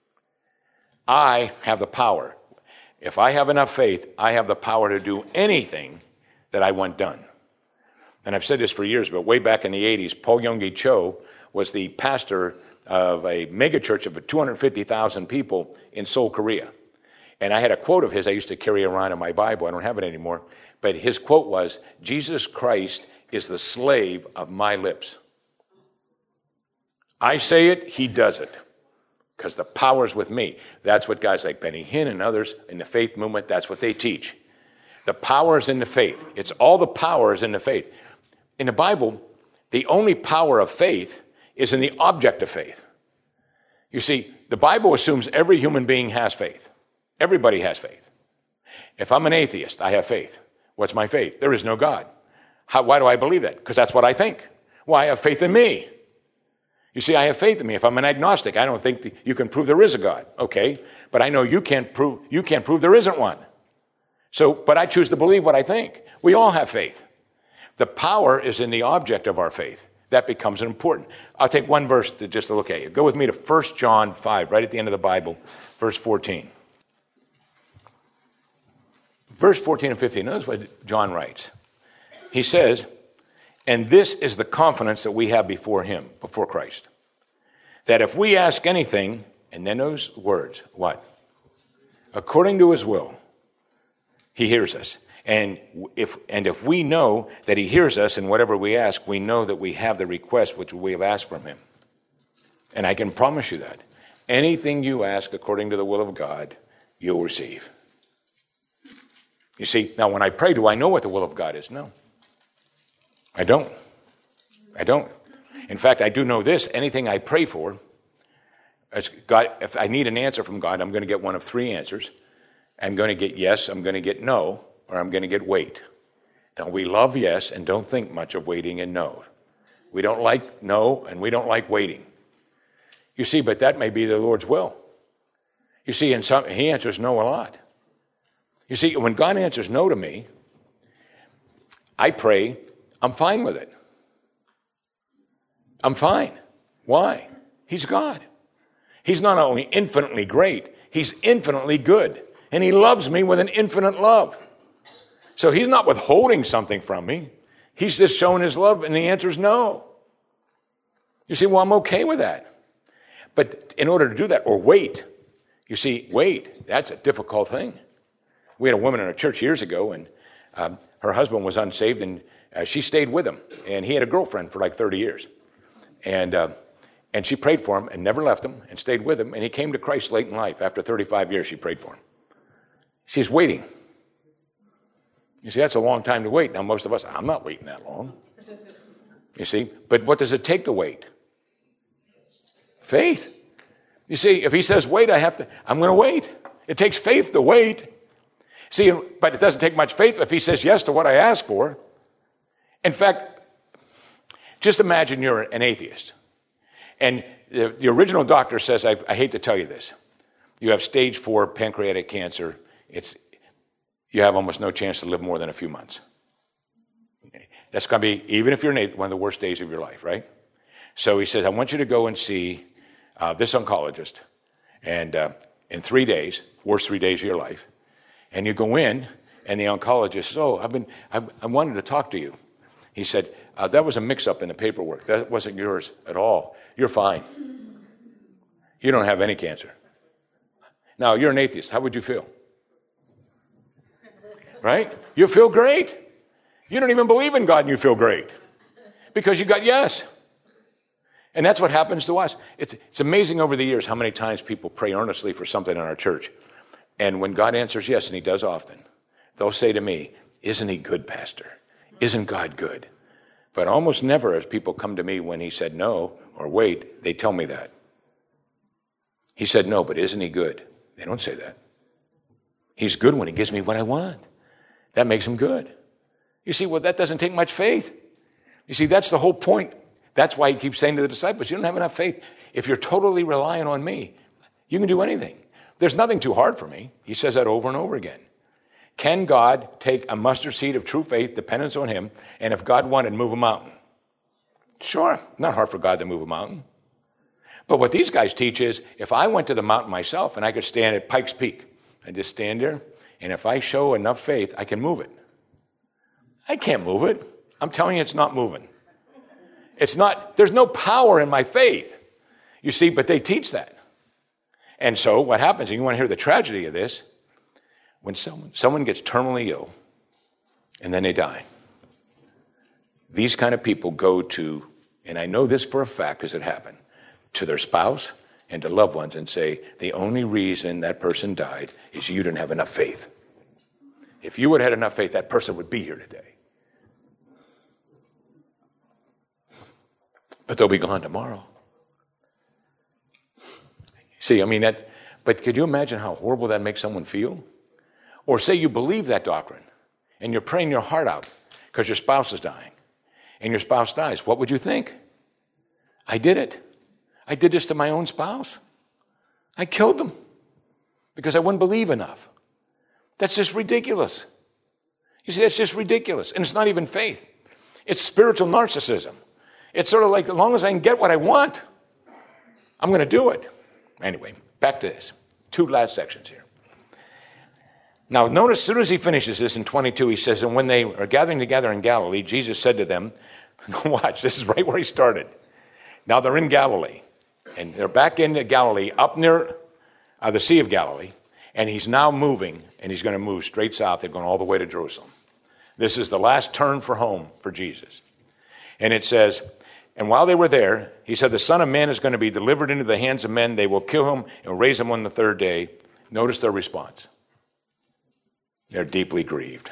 I have the power. If I have enough faith, I have the power to do anything that I want done. And I've said this for years, but way back in the eighties, Paul Yonggi Cho was the pastor of a megachurch of two hundred fifty thousand people in Seoul, Korea. And I had a quote of his I used to carry around in my Bible. I don't have it anymore. But his quote was, Jesus Christ is the slave of my lips. I say it, he does it. Because the power's with me. That's what guys like Benny Hinn and others in the faith movement, that's what they teach. The power is in the faith. It's all the power is in the faith. In the Bible, the only power of faith is in the object of faith. You see, the Bible assumes every human being has faith. Everybody has faith. If I'm an atheist, I have faith. What's my faith? There is no God. How, why do I believe that? Because that's what I think. Well, I have faith in me. You see, I have faith in me. If I'm an agnostic, I don't think that you can prove there is a God. Okay, but I know you can't prove you can't prove there isn't one. So, but I choose to believe what I think. We all have faith. The power is in the object of our faith. That becomes important. I'll take one verse to just to look at you. Go with me to First John five, right at the end of the Bible, verse fourteen. Verse fourteen and fifteen, notice what John writes. He says, and this is the confidence that we have before him, before Christ, that if we ask anything, and then those words, what? According to his will, he hears us. And if and if we know that he hears us in whatever we ask, we know that we have the request which we have asked from him. And I can promise you that. Anything you ask according to the will of God, you'll receive. You see, now when I pray, do I know what the will of God is? No. I don't. I don't. In fact, I do know this. Anything I pray for, as God, if I need an answer from God, I'm going to get one of three answers. I'm going to get yes, I'm going to get no, or I'm going to get wait. Now, we love yes and don't think much of waiting and no. We don't like no and we don't like waiting. You see, but that may be the Lord's will. You see, in some, he answers no a lot. You see, when God answers no to me, I pray, I'm fine with it. I'm fine. Why? He's God. He's not only infinitely great, he's infinitely good. And he loves me with an infinite love. So he's not withholding something from me. He's just showing his love, and the answer is no. You see, well, I'm okay with that. But in order to do that, or wait, you see, wait, that's a difficult thing. We had a woman in our church years ago, and um, her husband was unsaved, and uh, she stayed with him. And he had a girlfriend for like thirty years. And uh, and she prayed for him and never left him and stayed with him. And he came to Christ late in life. After thirty-five years, she prayed for him. She's waiting. You see, that's a long time to wait. Now, most of us, I'm not waiting that long. You see? But what does it take to wait? Faith. You see, if he says wait, I have to, I'm going to wait. It takes faith to wait. See, but it doesn't take much faith if he says yes to what I ask for. In fact, just imagine you're an atheist. And the, the original doctor says, I, I hate to tell you this. You have stage four pancreatic cancer. It's, you have almost no chance to live more than a few months. That's going to be, even if you're an atheist, one of the worst days of your life, right? So he says, I want you to go and see uh, this oncologist. And uh, in three days, worst three days of your life. And you go in, and the oncologist says, oh, I've been, I, I wanted to talk to you. He said, uh, that was a mix-up in the paperwork. That wasn't yours at all. You're fine. You don't have any cancer. Now, you're an atheist. How would you feel? Right? You feel great. You don't even believe in God, and you feel great. Because you got yes. And that's what happens to us. It's, it's amazing over the years how many times people pray earnestly for something in our church. And when God answers yes, and he does often, they'll say to me, isn't he good, Pastor? Isn't God good? But almost never as people come to me when he said no or wait, they tell me that. He said no, but isn't he good? They don't say that. He's good when he gives me what I want. That makes him good. You see, well, that doesn't take much faith. You see, that's the whole point. That's why he keeps saying to the disciples, you don't have enough faith. If you're totally relying on me, you can do anything. There's nothing too hard for me. He says that over and over again. Can God take a mustard seed of true faith, dependence on him, and if God wanted, move a mountain? Sure, not hard for God to move a mountain. But what these guys teach is, if I went to the mountain myself and I could stand at Pikes Peak, I just stand there, and if I show enough faith, I can move it. I can't move it. I'm telling you, it's not moving. It's not, there's no power in my faith. You see, but they teach that. And so what happens, and you want to hear the tragedy of this, when someone, someone gets terminally ill and then they die, these kind of people go to, and I know this for a fact because it happened, to their spouse and to loved ones and say, the only reason that person died is you didn't have enough faith. If you would have had enough faith, that person would be here today. But they'll be gone tomorrow. See, I mean, that, but could you imagine how horrible that makes someone feel? Or say you believe that doctrine and you're praying your heart out because your spouse is dying and your spouse dies. What would you think? I did it. I did this to my own spouse. I killed them because I wouldn't believe enough. That's just ridiculous. You see, that's just ridiculous. And it's not even faith. It's spiritual narcissism. It's sort of like, as long as I can get what I want, I'm going to do it. Anyway, back to this. Two last sections here. Now, notice as soon as he finishes this in twenty-two, he says, and when they are gathering together in Galilee, Jesus said to them, watch, this is right where he started. Now they're in Galilee, and they're back into Galilee, up near uh, the Sea of Galilee, and he's now moving, and he's going to move straight south. They're going all the way to Jerusalem. This is the last turn for home for Jesus. And it says, and while they were there, he said, the Son of Man is going to be delivered into the hands of men. They will kill him and raise him on the third day. Notice their response. They're deeply grieved.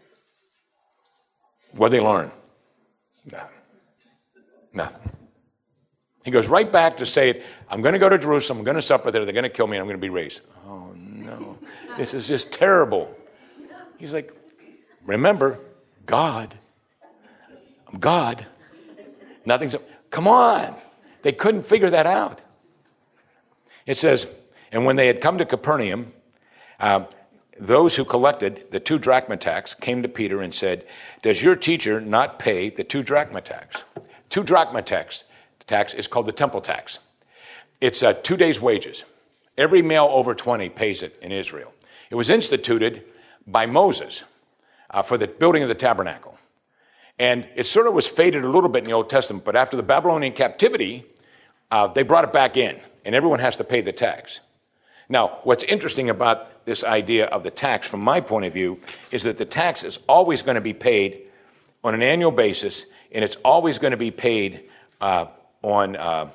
What did they learn? Nothing. Nothing. He goes right back to say it. I'm going to go to Jerusalem. I'm going to suffer there. They're going to kill me. And I'm going to be raised. Oh, no. This is just terrible. He's like, remember, God. I'm God. Nothing's, come on. They couldn't figure that out. It says, and when they had come to Capernaum, uh, those who collected the two drachma tax came to Peter and said, does your teacher not pay the two drachma tax? Two drachma tax, tax is called the temple tax. It's uh, two days' wages. Every male over twenty pays it in Israel. It was instituted by Moses uh, for the building of the tabernacle. And it sort of was faded a little bit in the Old Testament, but after the Babylonian captivity, uh, they brought it back in, and everyone has to pay the tax. Now, what's interesting about this idea of the tax, from my point of view, is that the tax is always going to be paid on an annual basis, and it's always going to be paid uh, on uh,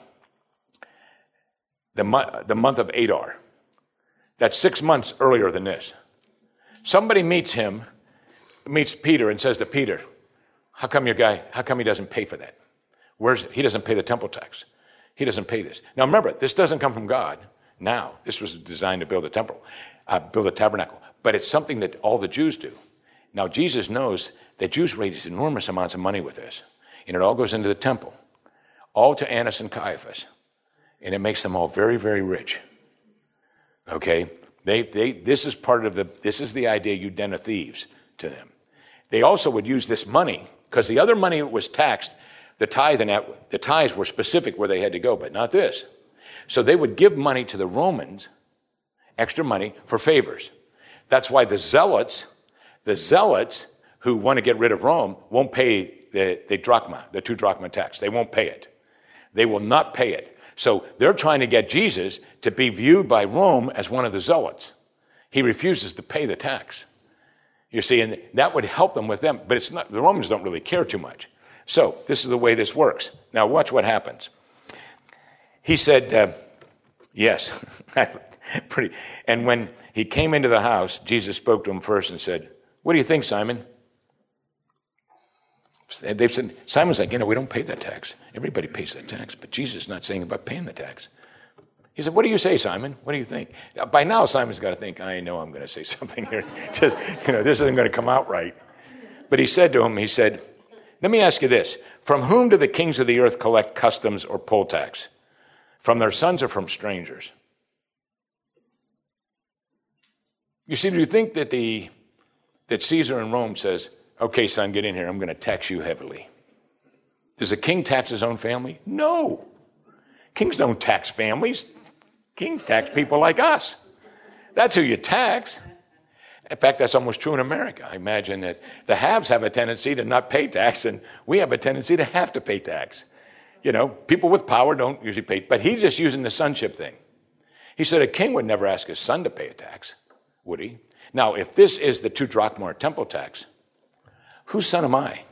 the, mo- the month of Adar. That's six months earlier than this. Somebody meets him, meets Peter, and says to Peter, How come your guy, how come he doesn't pay for that? Where's, he doesn't pay the temple tax. He doesn't pay this. Now remember, this doesn't come from God now. This was designed to build a temple, uh, build a tabernacle. But it's something that all the Jews do. Now Jesus knows that Jews raise enormous amounts of money with this. And it all goes into the temple. All to Annas and Caiaphas. And it makes them all very, very rich. Okay? They, they, this is part of the, this is the idea, you den of thieves, to them. They also would use this money, because the other money was taxed, the tithe and that, the tithes were specific where they had to go, but not this. So they would give money to the Romans, extra money, for favors. That's why the zealots, the zealots who want to get rid of Rome won't pay the, the drachma, the two drachma tax. They won't pay it. They will not pay it. So they're trying to get Jesus to be viewed by Rome as one of the zealots. He refuses to pay the tax. You see, and that would help them with them. But it's not, the Romans don't really care too much. So this is the way this works. Now watch what happens. He said, uh, yes, pretty. And when he came into the house, Jesus spoke to him first and said, what do you think, Simon? They've said, Simon's like, you know, we don't pay that tax. Everybody pays that tax. But Jesus is not saying about paying the tax. He said, what do you say, Simon? What do you think? By now, Simon's got to think, I know I'm going to say something here. Just, you know, this isn't going to come out right. But he said to him, he said, let me ask you this. From whom do the kings of the earth collect customs or poll tax? From their sons or from strangers? You see, do you think that the that Caesar in Rome says, okay, son, get in here. I'm going to tax you heavily. Does a king tax his own family? No. Kings don't tax families. Kings tax people like us. That's who you tax. In fact, that's almost true in America. I imagine that the haves have a tendency to not pay tax, and we have a tendency to have to pay tax. You know, people with power don't usually pay, but he's just using the sonship thing. He said a king would never ask his son to pay a tax, would he? Now, if this is the two drachma temple tax, whose son am I?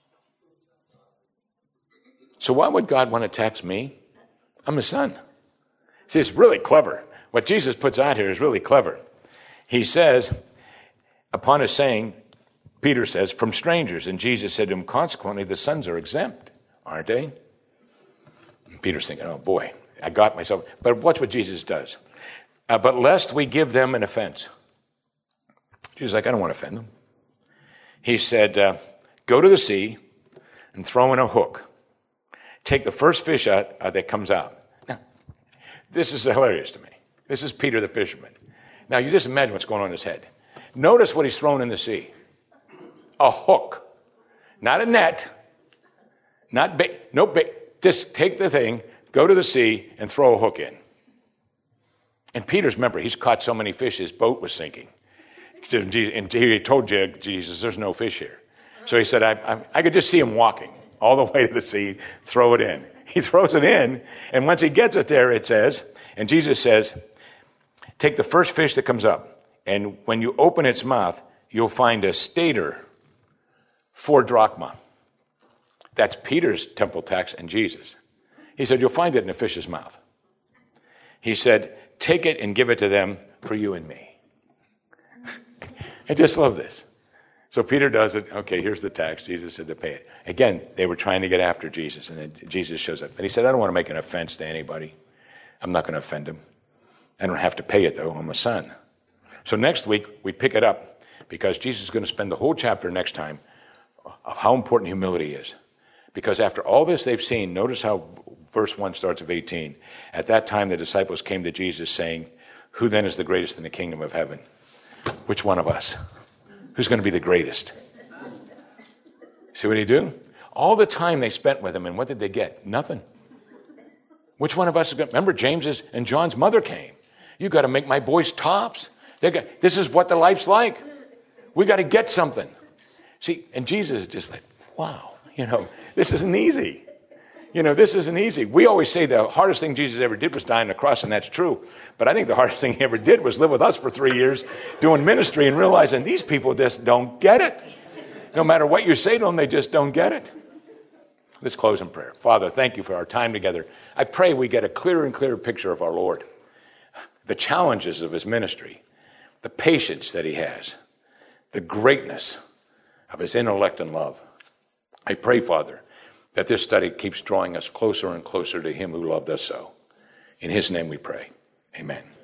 So why would God want to tax me? I'm his son. See, it's really clever. What Jesus puts out here is really clever. He says, upon his saying, Peter says, from strangers. And Jesus said to him, consequently, the sons are exempt, aren't they? And Peter's thinking, oh boy, I got myself. But watch what Jesus does. Uh, but lest we give them an offense. Jesus is like, I don't want to offend them. He said, uh, go to the sea and throw in a hook. Take the first fish out uh, that comes out. Now, this is hilarious to me. This is Peter the fisherman. Now, you just imagine what's going on in his head. Notice what he's thrown in the sea. A hook. Not a net. Not bait. No bait. Just take the thing, go to the sea, and throw a hook in. And Peter's, remember, he's caught so many fish, his boat was sinking. And he told Jesus, there's no fish here. So he said, I, I, I could just see him walking all the way to the sea, throw it in. He throws it in, and once he gets it there, it says, and Jesus says, take the first fish that comes up, and when you open its mouth, you'll find a stater, four drachma. That's Peter's temple tax and Jesus. He said, you'll find it in a fish's mouth. He said, take it and give it to them for you and me. I just love this. So Peter does it. Okay, here's the tax. Jesus said to pay it. Again, they were trying to get after Jesus, and then Jesus shows up. And he said, I don't want to make an offense to anybody. I'm not going to offend him. I don't have to pay it, though. I'm a son. So next week, we pick it up, because Jesus is going to spend the whole chapter next time of how important humility is. Because after all this they've seen, notice how verse one starts of eighteen. At that time, the disciples came to Jesus saying, who then is the greatest in the kingdom of heaven? Which one of us? Who's going to be the greatest? See what he do? All the time they spent with him, and what did they get? Nothing. Which one of us is going to... Remember, James's and John's mother came. You got to make my boys tops. They got, this is what the life's like. We got to get something. See, and Jesus is just like, wow, you know, this isn't easy. You know, this isn't easy. We always say the hardest thing Jesus ever did was die on the cross, and that's true. But I think the hardest thing he ever did was live with us for three years doing ministry and realizing these people just don't get it. No matter what you say to them, they just don't get it. Let's close in prayer. Father, thank you for our time together. I pray we get a clearer and clearer picture of our Lord, the challenges of his ministry, the patience that he has, the greatness of his intellect and love. I pray, Father, that this study keeps drawing us closer and closer to him who loved us so. In his name we pray. Amen.